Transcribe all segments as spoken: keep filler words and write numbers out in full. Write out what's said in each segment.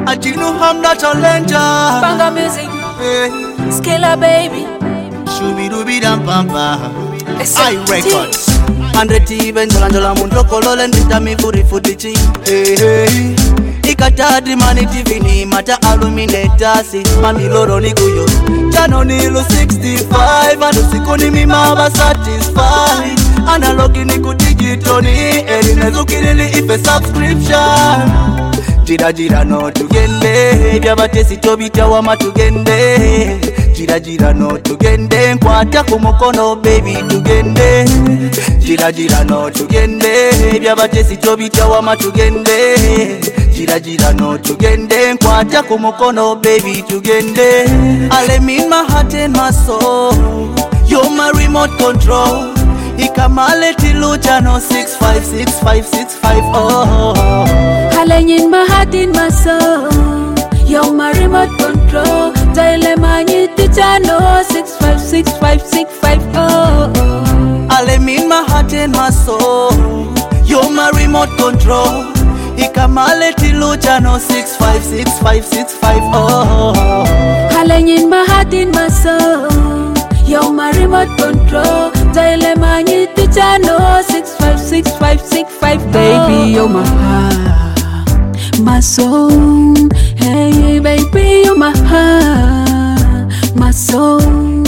And you know I'm not a challenger. Banga music, Hey. Skilla baby. Shubi dubi dam pampa. S I M T. records. Andreti benjola njola mundo kolole ndita mifuri futichi. Hey hey. Ikatadri mani tivini mata aluminetasi. Mamiloro ni kuyo. Chano nilu sixty-five. Ando siku ni mimaba satisfied. Analogi ni kudigitoni. Eri nezukilili ife subscription. Jira jira no tugende. Byabatesi tobita wama tugende. Jira jira no tugende. Nkwata kumukono baby tugende. Jira jira no tugende. Byabatesi tobita wama tugende. Jira jira no tugende. Nkwata kumukono baby tugende. I let me in my heart and my soul. You're my remote control. Ikamale tiluja no six five six five six five oh. Halen in my heart, in my soul. You're my remote control. Tile mani teacher no six five six five six five oh. Alem in my heart and my soul. You're my remote control. Ikamale tiluja no six five six five six five oh. Halen in my heart, in my soul. You're my remote control. Tile mani teacher no six five six five six five. Baby, you're my heart, my soul. Hey, baby, you're my heart, my soul.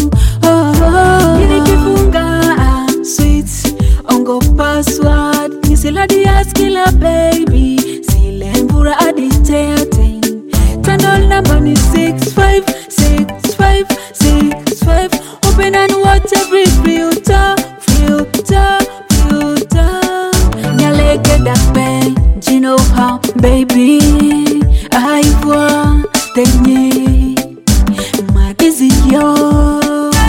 Oh, nilikifunga sweet ongo password. Nisila dia skilla baby. Sile mbura aditete. Tandol number ni six five six five six five. Open and watch every filter, filter, filter. Nyaleke da pen, you know how, baby. I want the knee, my dizzy yo.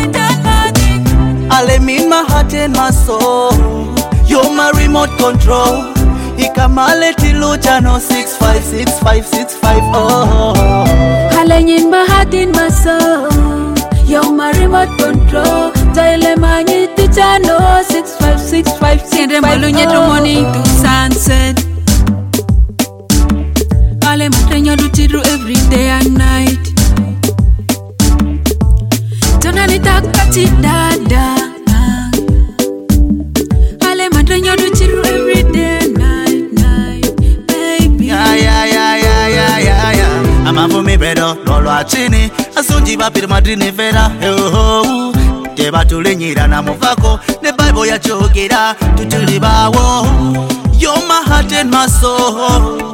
I let me in my heart and my soul. You're my remote control. Ikamale tiluja no six five six five six five oh. Halen in my heart, in my soul. You're my remote control. Tile mani teacher no six five six five six five oh. Morning to sunset. Ale matrenyo do tiru every day and night. Tonali takati dada. Ale matrenyo do tiru every day and night, night, baby. Yeah yeah yeah yeah yeah yeah yeah. Amavu mi bedo lolo achini. Asunji bapiri madrini vera. Oh, teba tulenyira na muvako. Ne Bible ya chokera tutulibawo. You're my heart and my soul.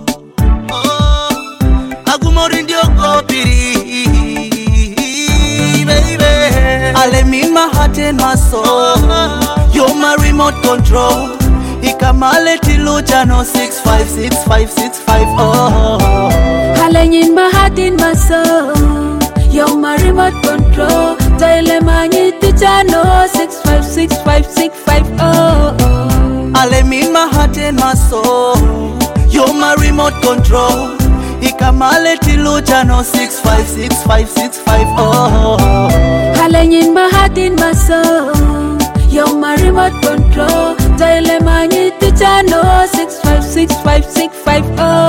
Agumori ndio kopiri baby. I let me in my heart and my soul. You're my remote control. Ikamale tiluja no six five six five six five oh. Halen in my heart, in my soul. You're my remote control. Tile mani teacher no six five six five six five oh. I let me in my heart and my soul. You're my remote control. Ikamale tiluja no six five six five six five oh. Halen in my heart, in my soul. You're my remote control. Tile mani teacher no six five six five six five oh.